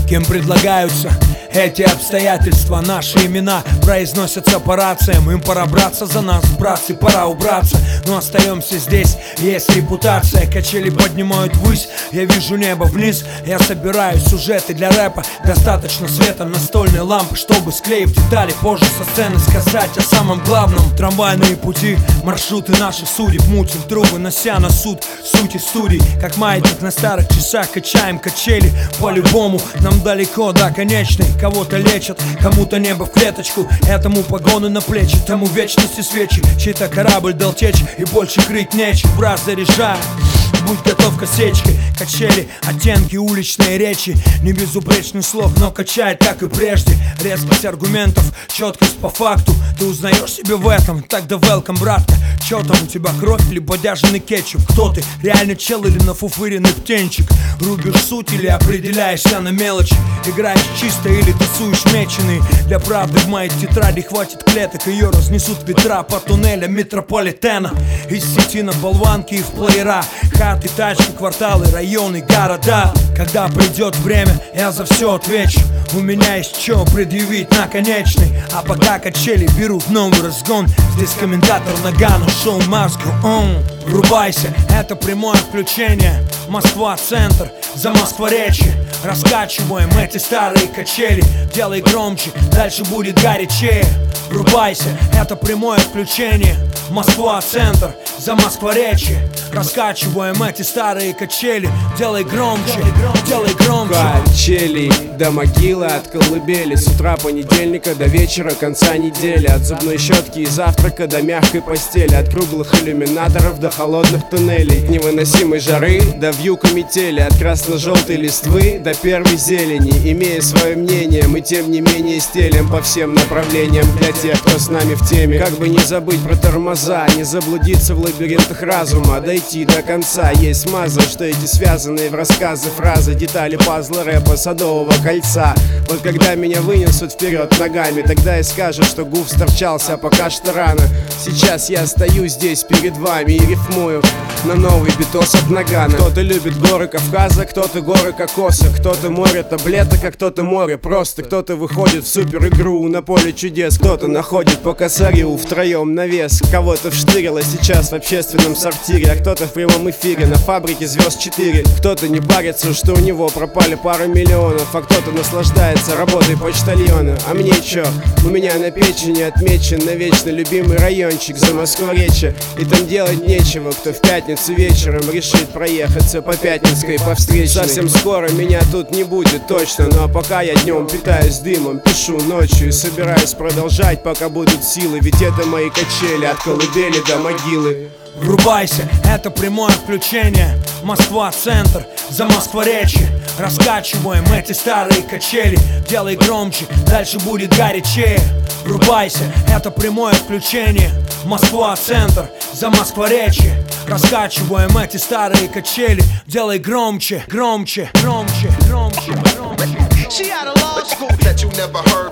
Кем предлагаются эти обстоятельства? Наши имена произносятся по рациям. Им пора браться за нас, братцы, пора убраться. Но остаемся здесь, есть репутация. Качели поднимают ввысь, я вижу небо вниз. Я собираю сюжеты для рэпа. Достаточно света настольной лампы, чтобы, склеив детали, позже со сцены сказать о самом главном. Трамвайные пути, маршруты наших судеб. Мутим трубы, нося на суд сути студий. Как маятник на старых часах, качаем качели. По-любому нам далеко до конечной. Кого-то лечат, кому-то небо в клеточку. Этому погоны на плечи, тому вечности свечи. Чей-то корабль дал течь, и больше крыть нечем. Брат, заряжай, будь готов к осечке. Качели, оттенки уличной речи. Не безупречный слог, но качает, как и прежде. Резкость аргументов, четкость по факту. Ты узнаешь себя в этом, тогда welcome, братка. Чё там у тебя, кровь или бодяжный кетчуп? Кто ты, реально чел или нафуфыренный птенчик? Рубишь суть или определяешься на мелочи? Играешь чисто или тасуешь меченый? Для правды в моей тетради хватит клеток. Ее разнесут ветра по туннелям метрополитена. Из сети на болванки и в плеера. Хаты, тачки, кварталы, районы, города. Когда придет время, я за все отвечу. У меня есть что предъявить наконечный. А пока качели берут новый разгон, здесь комментатор Нагано, шоу Moscow on. Врубайся, это прямое включение. Москва-центр, за Москворечье. Раскачиваем эти старые качели. Делай громче, дальше будет горячее. Врубайся, это прямое включение. Москва-центр, за Москворечье. Раскачиваем эти старые качели. Делай громче, делай громче. Качели до могилы, от колыбели. С утра понедельника до вечера конца недели. От зубной щетки и завтрака до мягкой постели. От круглых иллюминаторов до холодных туннелей. От невыносимой жары до вьюга метели. От красно-желтой листвы до первой зелени. Имея свое мнение, мы тем не менее стелем по всем направлениям для тех, кто с нами в теме. Как бы не забыть про тормоза, не заблудиться в лабиринтах разума, дойти до конца. Есть смаза, что эти связанные в рассказы фразы, детали пазла рэпа Садового кольца. Вот когда меня вынесут вперед ногами, тогда и скажут, что гуф сторчался, а пока что рано. Сейчас я стою здесь перед вами и рифмую на новый битос от Нагана. Кто-то любит горы Кавказа, кто-то горы Кокоса, кто-то море таблеток, а кто-то море просто. Кто-то выходит в супер игру на поле чудес, кто-то находит по косарю втроем навес. Кого-то вштырило сейчас в общественном сортире, а кто-то в прямом эфире на фабрике звезд 4. Кто-то не парится, что у него пропали пара миллионов, а кто-то наслаждается работой почтальона. А мне чё? У меня на печени отмечен навечно любимый райончик за Москворечье. И там делать нечего, кто в пятницу вечером решит проехаться по Пятницкой, по встречной. Совсем скоро меня тут не будет точно, но пока я днем питаюсь дымом, пишу ночью и собираюсь продолжать, пока будут силы. Ведь это мои качели от колыбели до могилы. Врубайся, это прямое включение. Москва-центр, за Москворечье. Раскачиваем эти старые качели. Делай громче, дальше будет горячее. Врубайся, это прямое включение. Москва-центр, за Москворечье. Раскачиваем эти старые качели. Делай громче, громче, громче, громче, громче. She out of law school that you never heard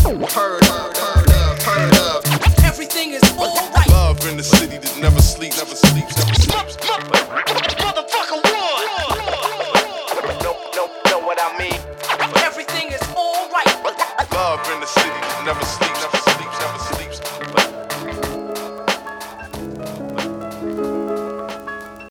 of. Everything is alright. Love in the city that never sleeps, never sleeps, never sleeps. Motherfucker, run. Know what I mean? Everything is alright. Love in the city that never sleeps.